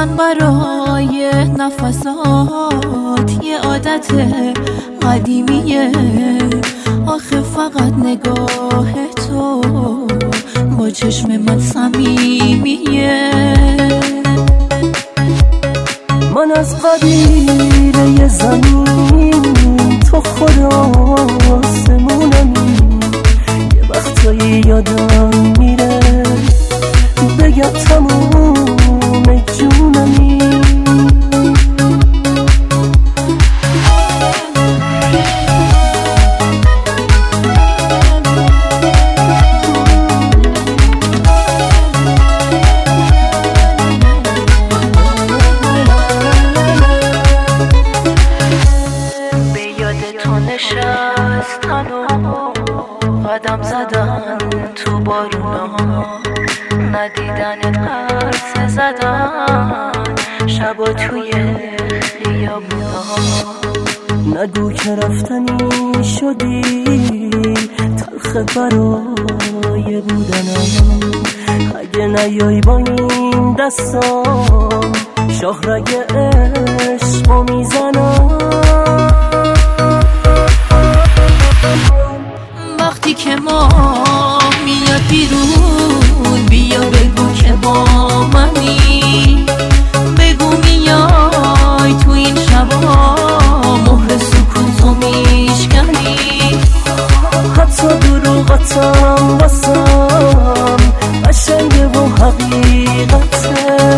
من برای نفسات یه عادت قدیمیه، آخه فقط نگاه تو با چشم من صمیمیه. من از قبیله زمین، تو خود آسمونمی، یه وقتایی یادم میره بگم تموم جونمی. نشستن و قدم زدن تو بارونا، ندیدن قرص زدن شبا توی خیابونا. نگو که رفتنی شدی تلخ برای بودنم، اگه نیای با این دستام شاهرگ عشقو میزنم. وقتی که ما میاد بیرون بیا بگو که با منی، بگو میای تو این شبا مهر سکوتو میشکنی. حتی دروغتم واسم قشنگه و حقیقته،